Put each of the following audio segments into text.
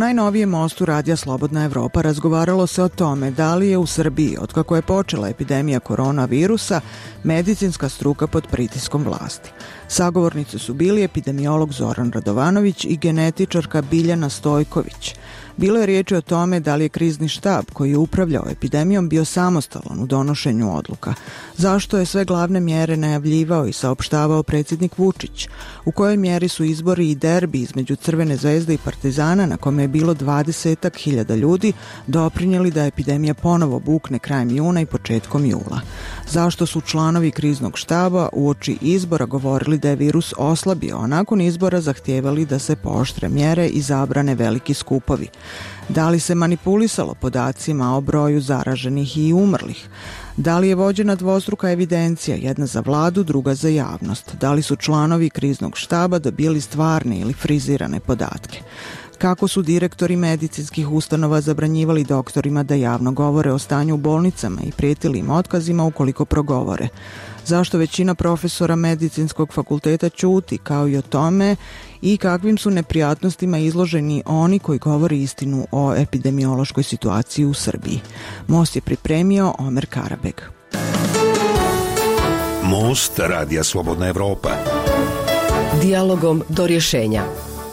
najnovijem mostu Radija Slobodna Evropa razgovaralo se o tome da li je u Srbiji, otkako je počela epidemija koronavirusa, medicinska struka pod pritiskom vlasti. Sagovornici su bili epidemiolog Zoran Radovanović i genetičarka Biljana Stojković. Bilo je riječi o tome da li je krizni štab koji je upravljao epidemijom bio samostalan u donošenju odluka, zašto je sve glavne mjere najavljivao i saopštavao predsjednik Vučić, u kojoj mjeri su izbori i derbi između Crvene zvezde i Partizana, na kome je bilo 20.000 ljudi, doprinijeli da epidemija ponovo bukne krajem juna i početkom jula. Zašto su članovi kriznog štaba uoči izbora govorili da je virus oslabio, a nakon izbora zahtijevali da se pooštre mjere i zabrane veliki skupovi. Da li se manipulisalo podacima o broju zaraženih i umrlih? Da li je vođena dvostruka evidencija, jedna za vladu, druga za javnost? Da li su članovi kriznog štaba dobili stvarne ili frizirane podatke? Kako su direktori medicinskih ustanova zabranjivali doktorima da javno govore o stanju u bolnicama i prijetili im otkazima ukoliko progovore? Zašto većina profesora medicinskog fakulteta ćuti, kao i o tome i kakvim su neprijatnostima izloženi oni koji govore istinu o epidemiološkoj situaciji u Srbiji? Most je pripremio Omer Karabeg. Most Radija Slobodna Evropa. Dijalogom do rješenja.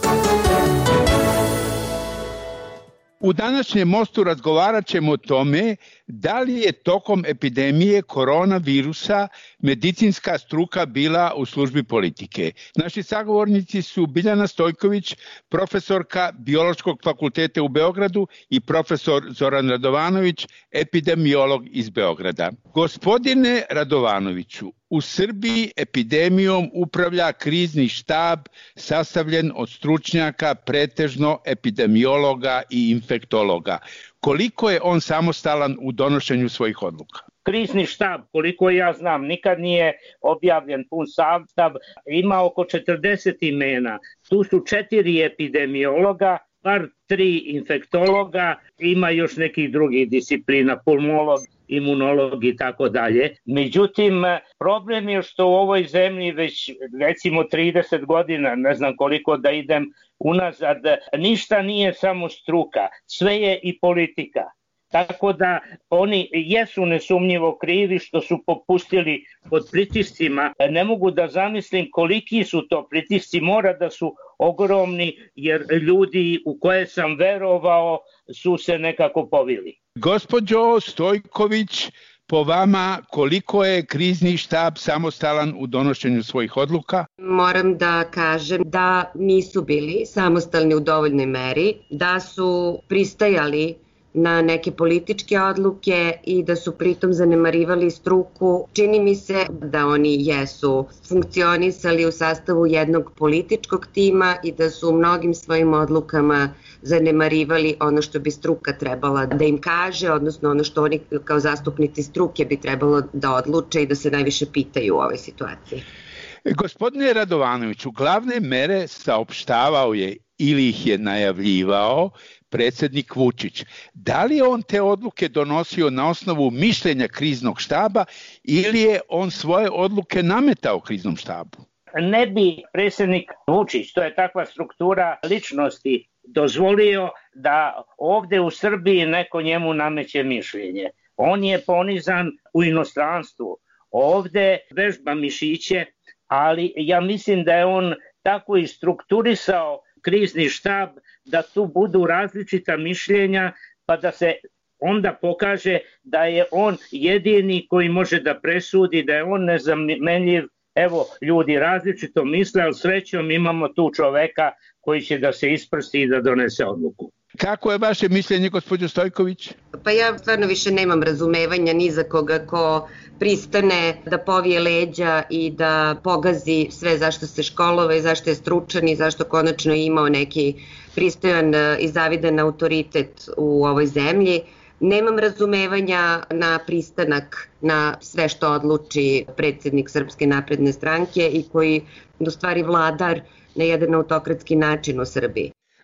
U današnjem mostu razgovarat ćemo o tome da li je tokom epidemije koronavirusa medicinska struka bila u službi politike. Naši sagovornici su Biljana Stojković, profesorka Biološkog fakulteta u Beogradu i profesor Zoran Radovanović, epidemiolog iz Beograda. Gospodine Radovanoviću, u Srbiji epidemijom upravlja krizni štab sastavljen od stručnjaka, pretežno epidemiologa i infektologa. Koliko je on samostalan u donošenju svojih odluka? Krizni štab, koliko ja znam, nikad nije objavljen pun sastav, ima oko 40 imena. Tu su 4 epidemiologa, bar 3 infektologa, ima još nekih drugih disciplina, pulmolog, imunolog i tako dalje. Međutim, problem je što u ovoj zemlji već recimo 30 godina, ne znam koliko da idem unazad, ništa nije samo struka, sve je i politika. Tako da oni jesu nesumnjivo krivi što su popustili pod pritiscima. Ne mogu da zamislim koliki su to pritisci, mora da su ogromni jer ljudi u koje sam verovao su se nekako povili. Gospođo Stojković, po vama koliko je krizni štab samostalan u donošenju svojih odluka? Moram da kažem da nisu bili samostalni u dovoljnoj meri, da su pristajali na neke političke odluke i da su pritom zanemarivali struku. Čini mi se da oni jesu funkcionisali u sastavu jednog političkog tima i da su u mnogim svojim odlukama zanemarivali ono što bi struka trebala da im kaže, odnosno ono što oni kao zastupnici struke bi trebalo da odluče i da se najviše pitaju u ovoj situaciji. Gospodine Radovanoviću, glavne mere saopštavao je ili ih je najavljivao predsjednik Vučić. Da li je on te odluke donosio na osnovu mišljenja kriznog štaba ili je on svoje odluke nametao kriznom štabu? Ne bi predsjednik Vučić, to je takva struktura ličnosti, dozvolio da ovdje u Srbiji neko njemu nameće mišljenje. On je ponizan u inostranstvu. Ovdje vežba mišiće, ali ja mislim da je on tako i strukturisao krizni štab da tu budu različita mišljenja pa da se onda pokaže da je on jedini koji može da presudi, da je on nezamenljiv. Evo, ljudi različito misle, ali srećom imamo tu čoveka koji će da se isprsti i da donese odluku. Kako je vaše mišljenje, gospođo Stojković? Pa ja stvarno više nemam razumevanja ni za koga ko pristane da povije leđa i da pogazi sve zašto se školovao i zašto je stručan i zašto konačno je imao neki pristojan i zavidan autoritet u ovoj zemlji. Nemam razumevanja na pristanak na sve što odluči predsjednik Srpske napredne stranke i koji u stvari vladar na jedan autokratski način u Srbiji.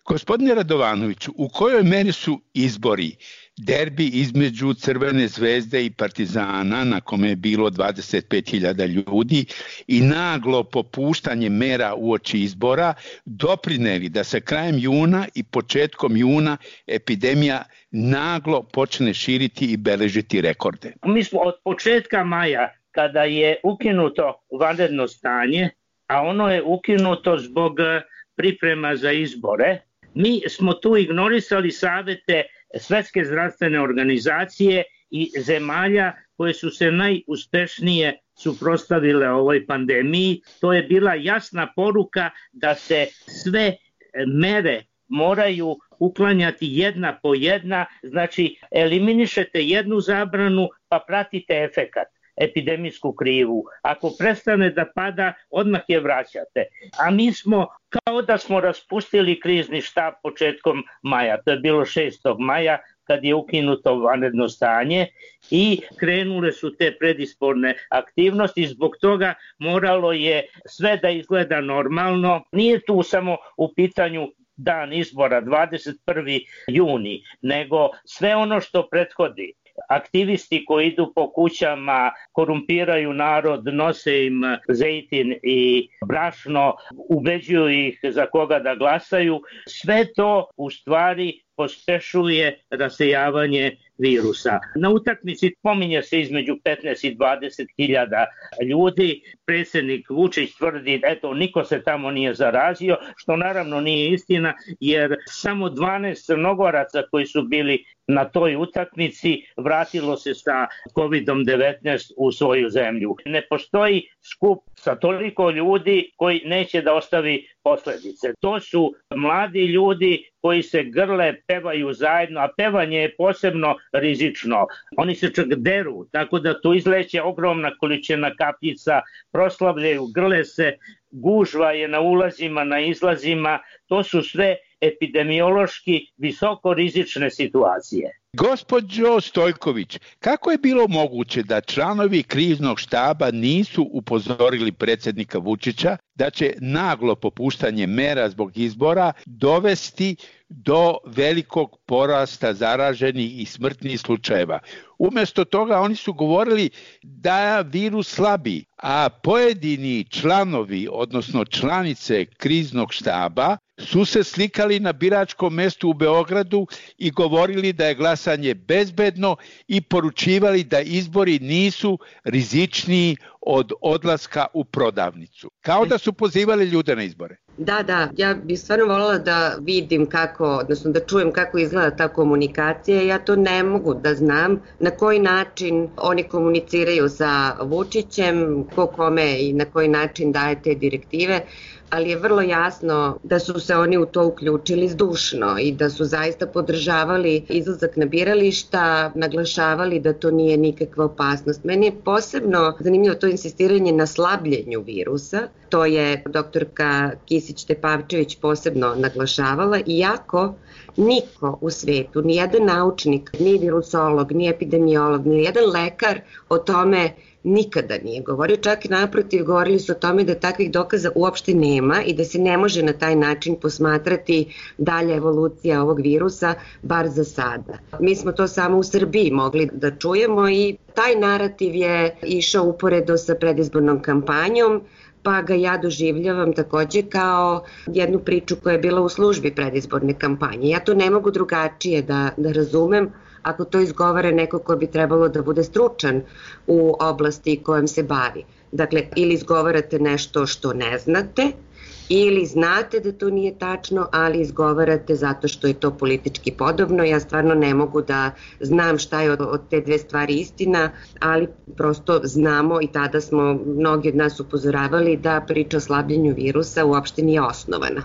Gospodine Radovanoviću, u kojoj meri su izbori, derbi između Crvene zvezde i Partizana, na kome je bilo 25.000 ljudi, i naglo popuštanje mera uoči izbora doprineli da se krajem juna i početkom juna epidemija naglo počne širiti i beležiti rekorde? Mi smo od početka maja, kada je ukinuto vanredno stanje, a ono je ukinuto zbog priprema za izbore, mi smo tu ignorisali savete Svetske zdravstvene organizacije i zemalja koje su se najuspešnije suprotstavile ovoj pandemiji. To je bila jasna poruka da se sve mere moraju uklanjati jedna po jedna, znači eliminišete jednu zabranu pa pratite efekat, epidemijsku krivu. Ako prestane da pada, odmah je vraćate. A mi smo kao da smo raspustili krizni štab početkom maja. To je bilo 6. maja kad je ukinuto vanredno stanje i krenule su te predizborne aktivnosti. Zbog toga moralo je sve da izgleda normalno. Nije tu samo u pitanju dan izbora 21. juni, nego sve ono što prethodi. Aktivisti koji idu po kućama, korumpiraju narod, nose im zejtin i brašno, ubeđuju ih za koga da glasaju. Sve to u stvari pospešuje rasejavanje virusa. Na utakmici pominje se između 15 i 20 hiljada ljudi. Predsjednik Vučić tvrdi eto niko se tamo nije zarazio, što naravno nije istina, jer samo 12 Crnogoraca koji su bili na toj utakmici vratilo se sa COVID-19 u svoju zemlju. Ne postoji skup sa toliko ljudi koji neće da ostavi posledice. To su mladi ljudi koji se grle, pevaju zajedno, a pevanje je posebno rizično. Oni se čak deru, tako da tu izleće ogromna količina kapljica, proslavljaju, grle se, gužva je na ulazima, na izlazima. To su sve epidemiološki visoko rizične situacije. Gospođo Stojković, kako je bilo moguće da članovi kriznog štaba nisu upozorili predsjednika Vučića da će naglo popuštanje mera zbog izbora dovesti do velikog porasta zaraženih i smrtnih slučajeva? Umjesto toga oni su govorili da virus slabi, a pojedini članovi, odnosno članice kriznog štaba, su se slikali na biračkom mestu u Beogradu i govorili da je glasanje bezbedno i poručivali da izbori nisu rizičniji od odlaska u prodavnicu. Kao da su pozivali ljude na izbore. Da, ja bih stvarno voljela da vidim kako, odnosno da čujem kako izgleda ta komunikacija. Ja to ne mogu da znam na koji način oni komuniciraju sa Vučićem, ko kome i na koji način daje te direktive, ali je vrlo jasno da su se oni u to uključili zdušno i da su zaista podržavali izlazak na birališta, naglašavali da to nije nikakva opasnost. Meni je posebno zanimljivo to insistiranje na slabljenju virusa. To je doktorka Kisić-Tepavčević posebno naglašavala, iako niko u svetu, ni jedan naučnik, ni virusolog, ni epidemiolog, ni jedan lekar o tome nikada nije govorio, čak i naprotiv govorili su o tome da takvih dokaza uopšte nema i da se ne može na taj način posmatrati dalja evolucija ovog virusa, bar za sada. Mi smo to samo u Srbiji mogli da čujemo i taj narativ je išao uporedo sa predizbornom kampanjom, pa ga ja doživljavam takođe kao jednu priču koja je bila u službi predizborne kampanje. Ja to ne mogu drugačije da razumem ako to izgovara neko ko bi trebalo da bude stručan u oblasti kojom se bavi. Dakle, ili izgovarate nešto što ne znate, ili znate da to nije tačno, ali izgovarate zato što je to politički podobno. Ja stvarno ne mogu da znam šta je od te dve stvari istina, ali prosto znamo i tada smo mnogi od nas upozoravali da priča o slabljenju virusa uopšte nije osnovana.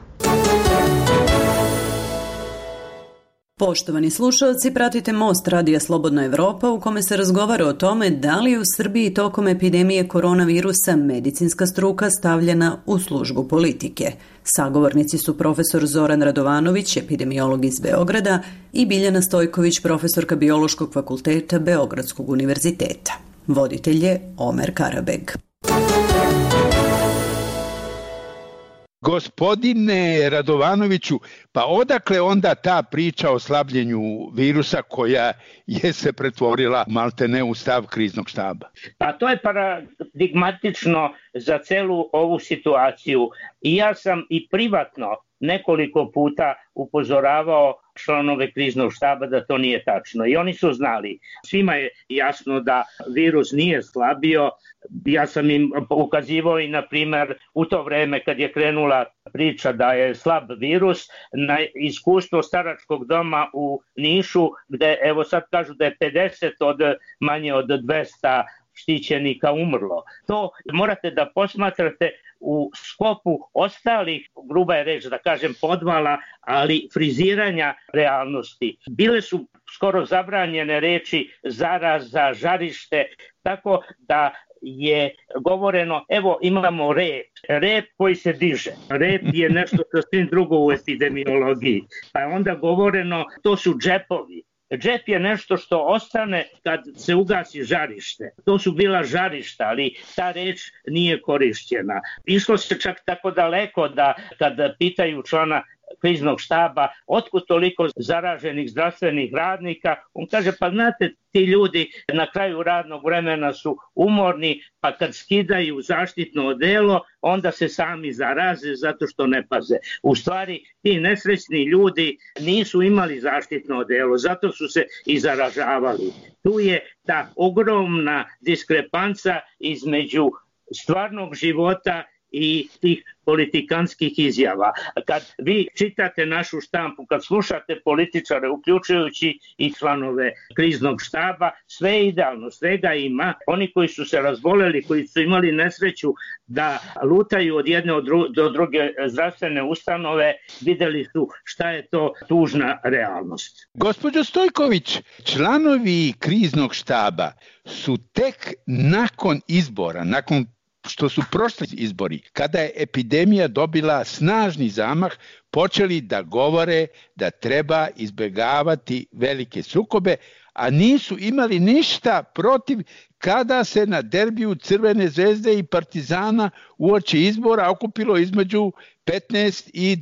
Poštovani slušalci, pratite Most Radija Slobodna Evropa u kome se razgovara o tome da li je u Srbiji tokom epidemije koronavirusa medicinska struka stavljena u službu politike. Sagovornici su profesor Zoran Radovanović, epidemiolog iz Beograda, i Biljana Stojković, profesorka Biološkog fakulteta Beogradskog univerziteta. Voditelj je Omer Karabeg. Gospodine Radovanoviću, pa odakle onda ta priča o slabljenju virusa koja je se pretvorila maltene u stav kriznog štaba? Pa to je paradigmatično za celu ovu situaciju. I ja sam i privatno nekoliko puta upozoravao članove kriznog štaba da to nije tačno. I oni su znali. Svima je jasno da virus nije slabio. Ja sam im ukazivao i, na primjer, u to vreme kad je krenula priča da je slab virus, na iskustvo staračkog doma u Nišu, gde evo sad kažu da je 50 od manje od 200 štićenika umrlo. To morate da posmatrate u sklopu ostalih, gruba je reč da kažem, podvala, ali friziranja realnosti. Bile su skoro zabranjene reči zaraza, žarište, tako da je govoreno, evo imamo rep koji se diže. Rep je nešto sasvim drugo u epidemiologiji. Pa je onda govoreno, to su džepovi. Džep je nešto što ostane kad se ugasi žarište. To su bila žarišta, ali ta reč nije korišćena. Išlo se čak tako daleko da kad pitaju člana kriznog štaba otkud toliko zaraženih zdravstvenih radnika, on kaže, pa znate, ti ljudi na kraju radnog vremena su umorni, pa kad skidaju zaštitno odelo, onda se sami zaraze zato što ne paze. U stvari, ti nesrećni ljudi nisu imali zaštitno odelo, zato su se i zaražavali. Tu je ta ogromna diskrepanca između stvarnog života i tih politikanskih izjava. Kad vi čitate našu štampu, kad slušate političare, uključujući i članove kriznog štaba, sve je idealno, svega ima. Oni koji su se razboleli, koji su imali nesreću da lutaju od jedne do druge zdravstvene ustanove, videli su šta je to tužna realnost. Gospođo Stojković, članovi kriznog štaba su tek nakon izbora, nakon što su prošli izbori, kada je epidemija dobila snažni zamah, počeli da govore da treba izbjegavati velike sukobe, a nisu imali ništa protiv kada se na derbiju Crvene zvezde i Partizana uoči izbora okupilo između 15 i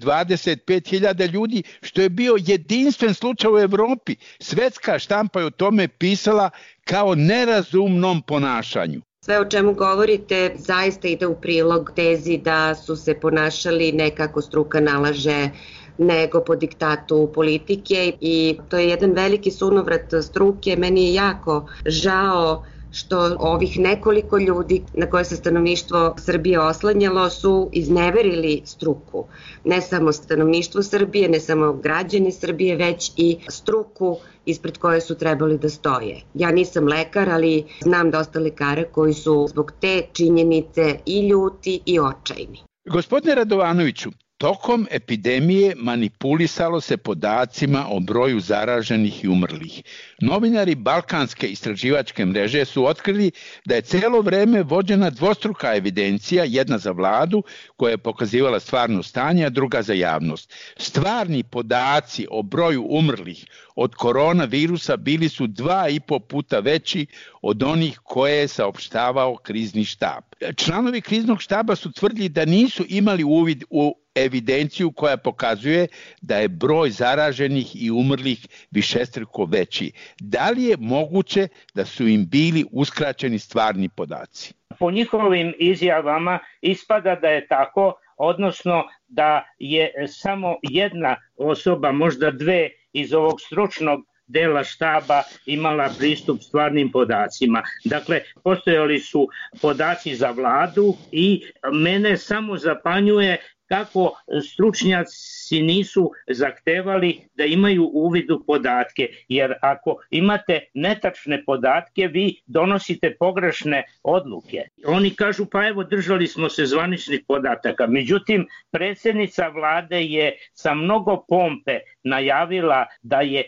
25 hiljada ljudi, što je bio jedinstven slučaj u Evropi. Svetska štampa je o tome pisala kao nerazumnom ponašanju. Sve o čemu govorite zaista ide u prilog tezi da su se ponašali ne kako struka nalaže, nego po diktatu politike, i to je jedan veliki sunovrat struke. Meni je jako žao što ovih nekoliko ljudi na koje se stanovništvo Srbije oslanjalo su izneverili struku. Ne samo stanovništvo Srbije, ne samo građani Srbije, već i struku ispred koje su trebali da stoje. Ja nisam lekar, ali znam dosta lekara koji su zbog te činjenice i ljuti i očajni. Gospodine Radovanoviću, tokom epidemije manipulisalo se podacima o broju zaraženih i umrlih. Novinari Balkanske istraživačke mreže su otkrili da je celo vreme vođena dvostruka evidencija, jedna za vladu koja je pokazivala stvarno stanje, a druga za javnost. Stvarni podaci o broju umrlih od koronavirusa bili su 2,5 puta veći od onih koje je saopštavao krizni štab. Članovi kriznog štaba su tvrdili da nisu imali uvid u evidenciju koja pokazuje da je broj zaraženih i umrlih višestruko veći. Da li je moguće da su im bili uskraćeni stvarni podaci? Po njihovim izjavama ispada da je tako, odnosno da je samo jedna osoba, možda dve iz ovog stručnog dela štaba imala pristup stvarnim podacima. Dakle, postojali su podaci za vladu i mene samo zapanjuje kako stručnjaci nisu zahtevali da imaju uvid u podatke, jer ako imate netačne podatke, vi donosite pogrešne odluke. Oni kažu, pa evo, držali smo se zvaničnih podataka. Međutim, predsjednica vlade je sa mnogo pompe najavila da je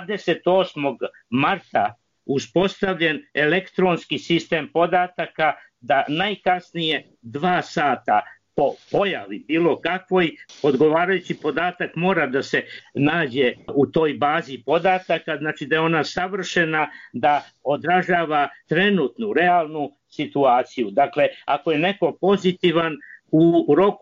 28. marta uspostavljen elektronski sistem podataka, da najkasnije 2 sata po pojavi bilo kakvoj odgovarajući podatak mora da se nađe u toj bazi podataka, znači da je ona savršena, da odražava trenutnu, realnu situaciju. Dakle, ako je neko pozitivan, u roku od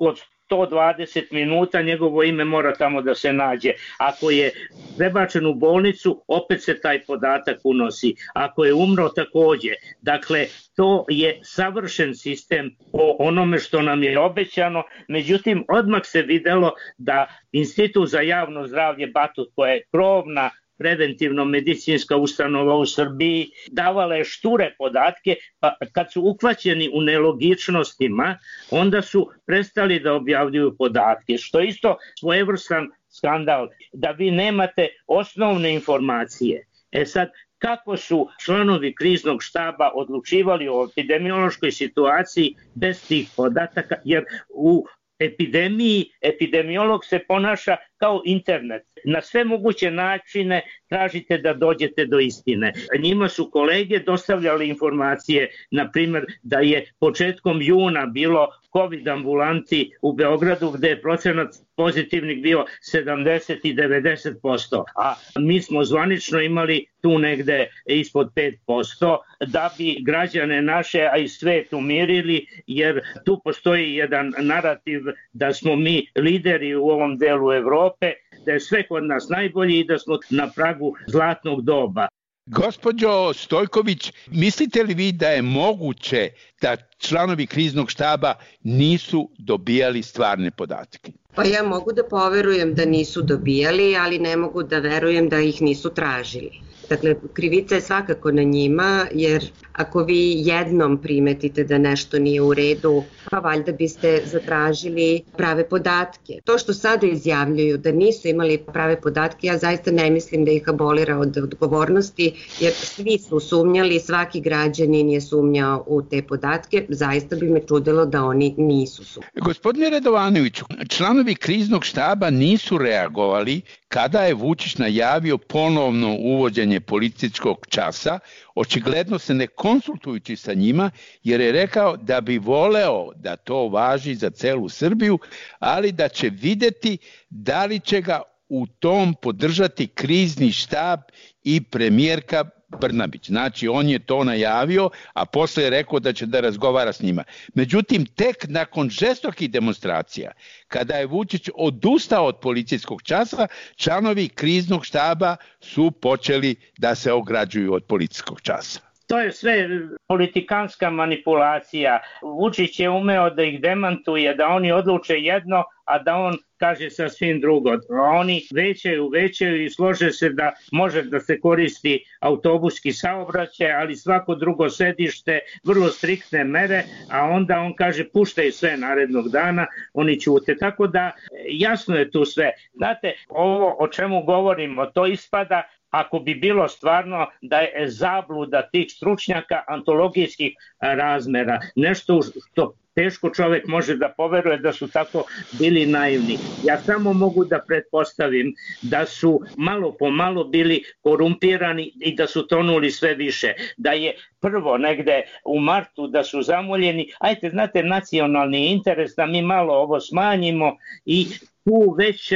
120 minuta njegovo ime mora tamo da se nađe. Ako je prebačen u bolnicu, opet se taj podatak unosi. Ako je umro, takođe. Dakle, to je savršen sistem po onome što nam je obećano. Međutim, odmah se videlo da Institut za javno zdravlje Batut, koja je krovna preventivno-medicinska ustanova u Srbiji, davala je šture podatke, pa kad su uhvaćeni u nelogičnostima, onda su prestali da objavljuju podatke, što je isto svojevrstan skandal, da vi nemate osnovne informacije. Sad, kako su članovi kriznog štaba odlučivali o epidemiološkoj situaciji bez tih podataka, jer u epidemiji epidemiolog se ponaša kao internet. Na sve moguće načine tražite da dođete do istine. Njima su kolege dostavljali informacije, na primjer da je početkom juna bilo COVID ambulanti u Beogradu gde je procenat pozitivnih bio 70 i 90%, a mi smo zvanično imali tu negde ispod 5%, da bi građane naše, a i svet umirili, jer tu postoji jedan narativ da smo mi lideri u ovom delu Evrope, da je sve kod nas najbolje i da smo na pragu zlatnog doba. Gospođo Stojković, mislite li vi da je moguće da članovi kriznog štaba nisu dobijali stvarne podatke? Pa ja mogu da poverujem da nisu dobijali, ali ne mogu da verujem da ih nisu tražili. Dakle, krivica je svakako na njima, jer ako vi jednom primetite da nešto nije u redu, pa valjda biste zatražili prave podatke. To što sada izjavljuju da nisu imali prave podatke, ja zaista ne mislim da ih abolira od odgovornosti, jer svi su sumnjali, svaki građanin je sumnjao u te podatke, zaista bi me čudilo da oni nisu sumnjali. Gospodine Radovanoviću, članovi kriznog štaba nisu reagovali kada je Vučić najavio ponovno uvođenje policijskog časa, očigledno se ne konsultujući sa njima, jer je rekao da bi voleo da to važi za celu Srbiju, ali da će videti da li će ga u tom podržati krizni štab i premijerka Brnabić. Znači, on je to najavio, a posle je rekao da će da razgovara s njima. Međutim, tek nakon žestokih demonstracija, kada je Vučić odustao od policijskog časa, članovi kriznog štaba su počeli da se ograđuju od policijskog časa. To je sve politikanska manipulacija. Vučić je umeo da ih demantuje, da oni odluče jedno, a da on kaže sasvim drugo. Oni većaju i slože se da može da se koristi autobuski saobraćaj, ali svako drugo sedište, vrlo striktne mere, a onda on kaže puštaj sve narednog dana, oni ćute. Tako da jasno je tu sve. Znate, ovo o čemu govorimo, to ispada ako bi bilo stvarno da je zabluda tih stručnjaka antologijskih razmera. Nešto što teško čovek može da poveruje da su tako bili naivni. Ja samo mogu da pretpostavim da su malo po malo bili korumpirani i da su tonuli sve više. Da je prvo negde u martu da su zamoljeni, ajte, znate, nacionalni interes da mi malo ovo smanjimo i tu već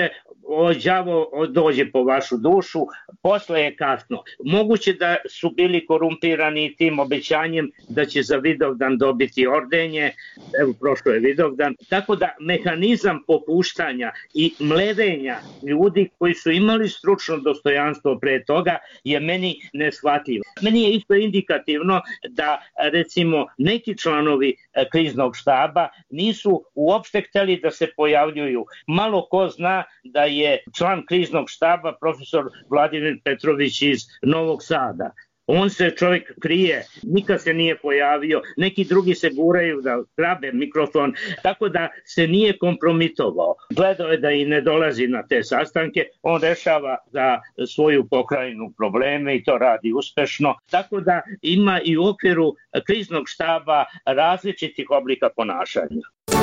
đavo dođe po vašu dušu, posle je kasno. Moguće da su bili korumpirani tim obećanjem da će za Vidovdan dobiti ordenje, evo prošlo je Vidovdan, tako da mehanizam popuštanja i mlevenja ljudi koji su imali stručno dostojanstvo pre toga je meni neshvatljivo. Meni je isto indikativno da recimo neki članovi kriznog štaba nisu uopšte hteli da se pojavljuju. Malo ko zna da je član kriznog štaba profesor Vladimir Petrović iz Novog Sada. On se čovjek krije, nikad se nije pojavio, neki drugi se guraju da grabe mikrofon, tako da se nije kompromitovao. Gledao je da i ne dolazi na te sastanke, on rešava za svoju pokrajinu probleme i to radi uspešno, tako da ima i u okviru kriznog štaba različitih oblika ponašanja.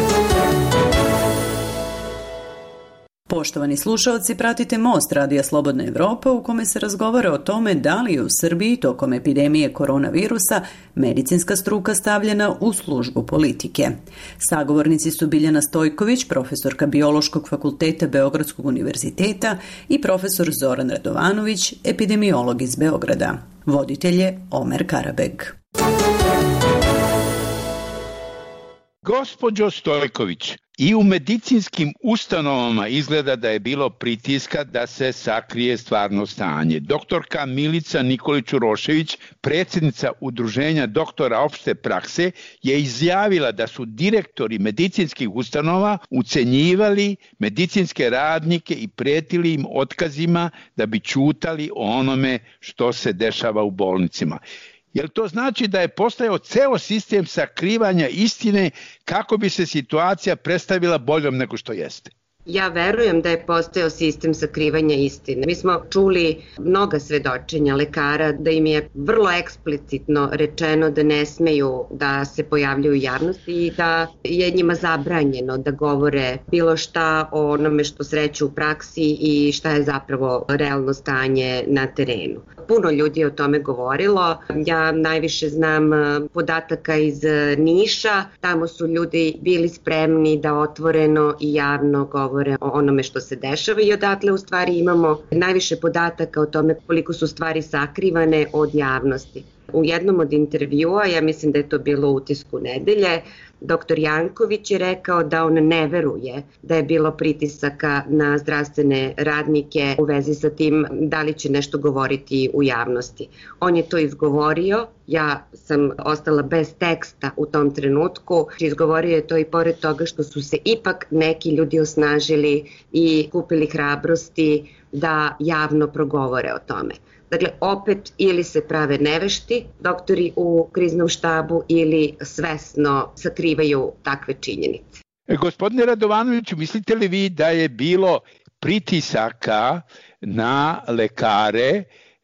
Poštovani slušalci, pratite Most Radija Slobodna Evropa u kome se razgovara o tome da li je u Srbiji tokom epidemije koronavirusa medicinska struka stavljena u službu politike. Sagovornici su Biljana Stojković, profesorka Biološkog fakulteta Beogradskog univerziteta i profesor Zoran Radovanović, epidemiolog iz Beograda. Voditelj je Omer Karabeg. Gospođo Stojković, i u medicinskim ustanovama izgleda da je bilo pritiska da se sakrije stvarno stanje. Doktorka Milica Nikolić-Urošević, predsjednica Udruženja doktora opšte prakse, je izjavila da su direktori medicinskih ustanova ucenjivali medicinske radnike i pretili im otkazima da bi ćutali o onome što se dešava u bolnicama. Jel to znači da je postojao ceo sistem sakrivanja istine kako bi se situacija predstavila boljom nego što jeste? Ja verujem da je postojao sistem sakrivanja istine. Mi smo čuli mnoga svedočenja lekara da im je vrlo eksplicitno rečeno da ne smeju da se pojavljuju u javnosti i da je njima zabranjeno da govore bilo šta o onome što sreću u praksi i šta je zapravo realno stanje na terenu. Puno ljudi je o tome govorilo. Ja najviše znam podataka iz Niša. Tamo su ljudi bili spremni da otvoreno i javno govore o onome što se dešava i odatle u stvari imamo najviše podataka o tome koliko su stvari sakrivane od javnosti. U jednom od intervjua, ja mislim da je to bilo u Utisku nedelje, dr. Janković je rekao da on ne veruje da je bilo pritisaka na zdravstvene radnike u vezi sa tim da li će nešto govoriti u javnosti. On je to izgovorio, ja sam ostala bez teksta u tom trenutku. Izgovorio je to i pored toga što su se ipak neki ljudi osnažili i kupili hrabrosti da javno progovore o tome. Dakle, opet ili se prave nevešti doktori u kriznom štabu ili svesno sakrivaju takve činjenice. Gospodine Radovanoviću, mislite li vi da je bilo pritisaka na lekare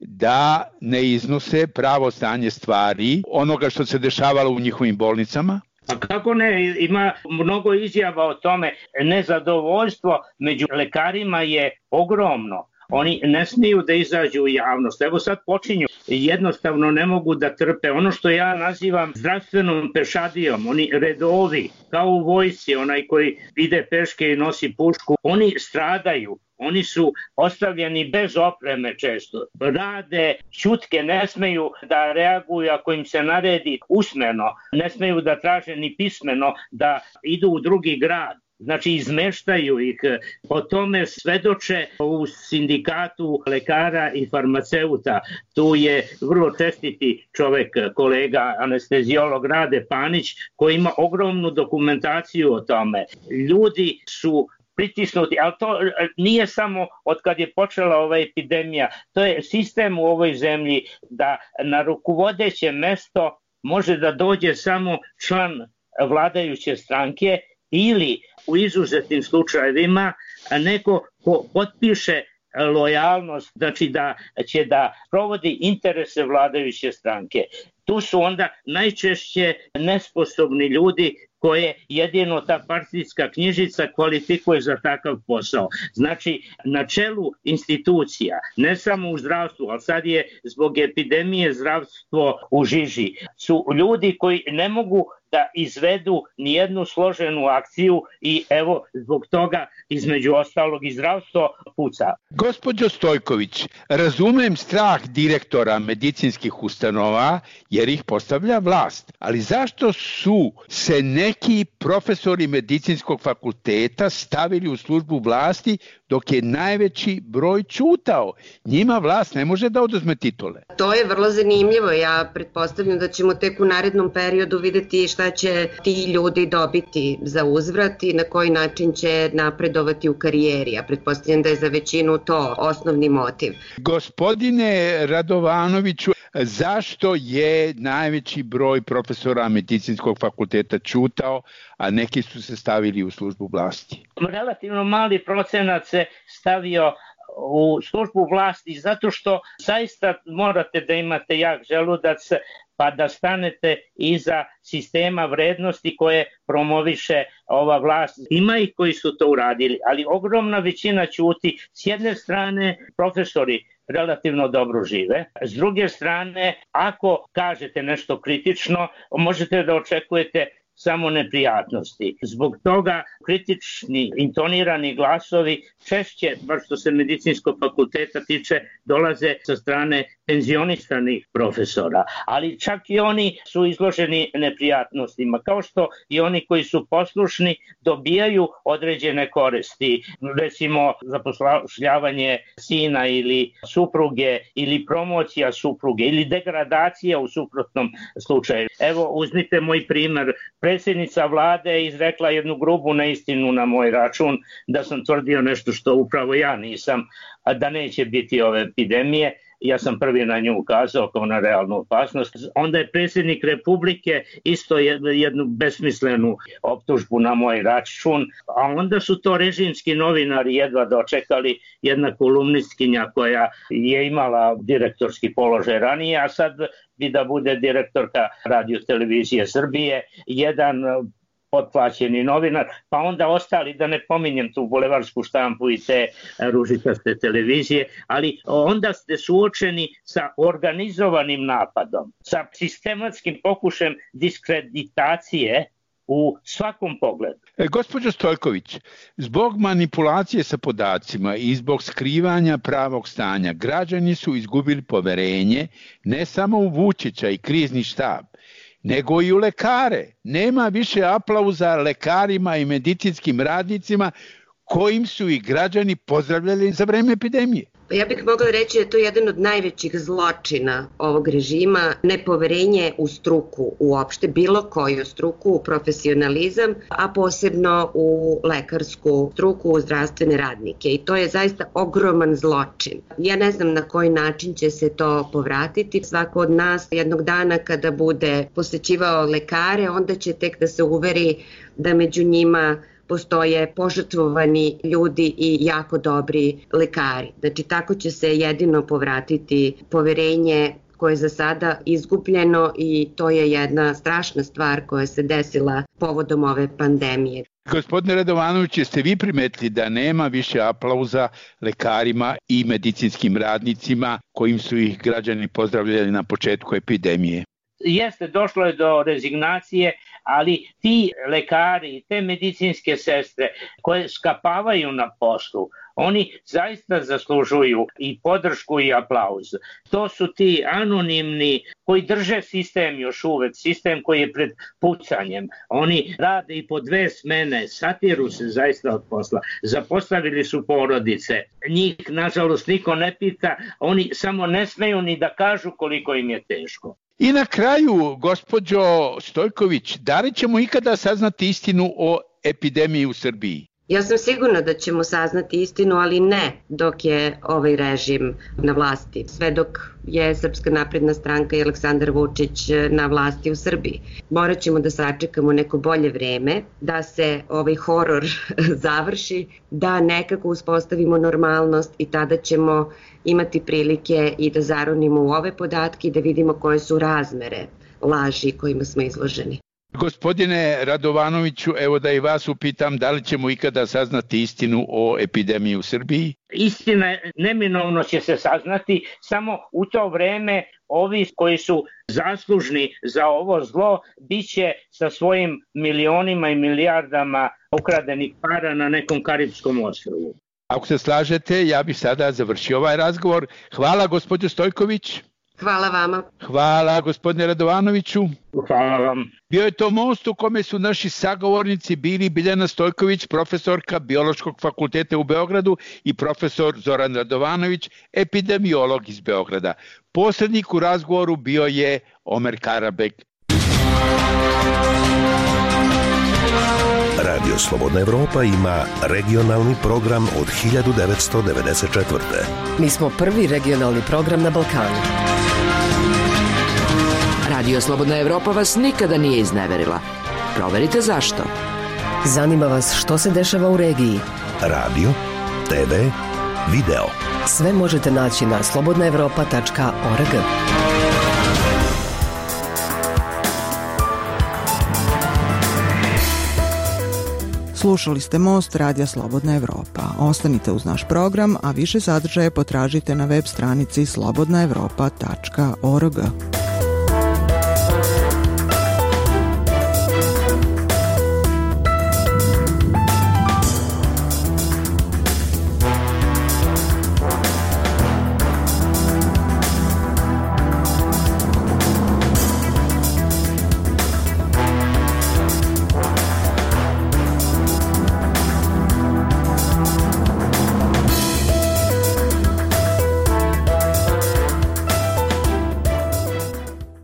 da ne iznose pravo stanje stvari, onoga što se dešavalo u njihovim bolnicama? A kako ne, ima mnogo izjava o tome. Nezadovoljstvo među lekarima je ogromno. Oni ne smiju da izađu u javnost. Evo sad počinju, jednostavno ne mogu da trpe. Ono što ja nazivam zdravstvenom pešadijom, oni redovi, kao u vojsci, onaj koji ide peške i nosi pušku, oni stradaju. Oni su ostavljeni bez opreme često. Rade ćutke, ne smeju da reaguju ako im se naredi usmeno, ne smeju da traže ni pismeno da idu u drugi grad. Znači izmeštaju ih. O tome svedoče u sindikatu lekara i farmaceuta. Tu je vrlo čestiti čovek, kolega anesteziolog Rade Panić, koji ima ogromnu dokumentaciju o tome. Ljudi su pritisnuti, ali to nije samo od kad je počela ova epidemija, to je sistem u ovoj zemlji da na rukovodeće mesto može da dođe samo član vladajuće stranke ili u izuzetnim slučajevima neko ko potpiše lojalnost, znači da će da provodi interese vladajuće stranke. Tu su onda najčešće nesposobni ljudi koje jedino ta partijska knjižica kvalifikuje za takav posao. Znači, na čelu institucija, ne samo u zdravstvu, ali sad je zbog epidemije zdravstvo u žiži, su ljudi koji ne mogu da izvedu nijednu složenu akciju i evo zbog toga između ostalog i zdravstvo puca. Gospođo Stojković, razumem strah direktora medicinskih ustanova jer ih postavlja vlast, ali zašto su se neki profesori medicinskog fakulteta stavili u službu vlasti dok je najveći broj ćutao? Njima vlast ne može da oduzme titule. To je vrlo zanimljivo. Ja pretpostavljam da ćemo tek u narednom periodu videti šta će ti ljudi dobiti za uzvrat i na koji način će napredovati u karijeri. Ja pretpostavljam da je za većinu to osnovni motiv. Gospodine Radovanoviću, zašto je najveći broj profesora medicinskog fakulteta ćutao, a neki su se stavili u službu vlasti? Relativno mali procenat se stavio u službu vlasti zato što zaista morate da imate jak želudac pa da stanete iza sistema vrednosti koje promoviše ova vlast. Ima ih koji su to uradili, ali ogromna većina ćuti. S jedne strane, profesori relativno dobro žive. S druge strane, ako kažete nešto kritično, možete da očekujete samo neprijatnosti. Zbog toga kritični, intonirani glasovi češće, bar što se medicinskog fakulteta tiče, dolaze sa strane penzionisanih profesora, ali čak i oni su izloženi neprijatnostima, kao što i oni koji su poslušni dobijaju određene koristi, recimo zapošljavanje sina ili supruge ili promocija supruge ili degradacija u suprotnom slučaju. Evo, uzmite moj primer. Predsjednica vlade je izrekla jednu grubu neistinu na moj račun da sam tvrdio nešto što upravo ja nisam, a da neće biti ove epidemije. Ja sam prvi na nju ukazao kao na realnu opasnost. Onda je predsjednik Republike isto jednu besmislenu optužbu na moj račun, a onda su to režimski novinari jedva dočekali, jedna kolumnistkinja koja je imala direktorski položaj ranije, a sad bi da bude direktorka Radio televizije Srbije, jedan potplaćeni novinar, pa onda ostali, da ne pominjem tu bulevarsku štampu i te ružičaste televizije, ali onda ste suočeni sa organizovanim napadom, sa sistematskim pokušajem diskreditacije u svakom pogledu. Gospođo Stojković, zbog manipulacije sa podacima i zbog skrivanja pravog stanja, građani su izgubili poverenje ne samo u Vučića i krizni štab, nego i u lekare. Nema više aplauza lekarima i medicinskim radnicima kojim su i građani pozdravljali za vreme epidemije. Ja bih mogla reći da je to jedan od najvećih zločina ovog režima, nepoverenje u struku uopšte, bilo koju struku, u profesionalizam, a posebno u lekarsku struku, u zdravstvene radnike. I to je zaista ogroman zločin. Ja ne znam na koji način će se to povratiti. Svako od nas jednog dana kada bude posećivao lekare, onda će tek da se uveri da među njima postoje požrtvovani ljudi i jako dobri lekari. Znači, tako će se jedino povratiti poverenje koje je za sada izgubljeno i to je jedna strašna stvar koja se desila povodom ove pandemije. Gospodine Radovanović, jeste vi primetili da nema više aplauza lekarima i medicinskim radnicima kojim su ih građani pozdravljali na početku epidemije? Jeste, došlo je do rezignacije, ali ti lekari i te medicinske sestre koje skapavaju na poslu, oni zaista zaslužuju i podršku i aplauz. To su ti anonimni koji drže sistem još uvek, sistem koji je pred pucanjem. Oni rade i po 2 smene, satiru se zaista od posla. Zapostavili su porodice. Njih, nažalost, niko ne pita, oni samo ne smeju ni da kažu koliko im je teško. I na kraju, gospođo Stojković, da li ćemo ikada saznati istinu o epidemiji u Srbiji? Ja sam sigurna da ćemo saznati istinu, ali ne dok je ovaj režim na vlasti. Sve dok je Srpska napredna stranka i Aleksandar Vučić na vlasti u Srbiji. Morat ćemo da sačekamo neko bolje vreme, da se ovaj horor završi, da nekako uspostavimo normalnost i tada ćemo imati prilike i da zaronimo u ove podatke i da vidimo koje su razmere laži kojima smo izloženi. Gospodine Radovanoviću, evo da i vas upitam, da li ćemo ikada saznati istinu o epidemiji u Srbiji? Istina neminovno će se saznati, samo u to vreme ovi koji su zaslužni za ovo zlo biće sa svojim milionima i milijardama ukradenih para na nekom karipskom ostrvu. Ako se slažete, ja bih sada završio ovaj razgovor. Hvala, gospođo Stojković. Hvala vama. Hvala, gospodine Radovanoviću. Hvala vam. Bio je to most u kome su naši sagovornici bili Biljana Stojković, profesorka Biološkog fakulteta u Beogradu, i profesor Zoran Radovanović, epidemiolog iz Beograda. Posrednik u razgovoru bio je Omer Karabek. Radio Slobodna Evropa ima regionalni program od 1994. Mi smo prvi regionalni program na Balkanu. Radio Slobodna Evropa vas nikada nije izneverila. Proverite zašto. Zanima vas što se dešava u regiji. Radio, TV, video. Sve možete naći na slobodnaevropa.org. Slušali ste Most Radija Slobodna Evropa. Ostanite uz naš program, a više sadržaje potražite na web stranici slobodnaevropa.org.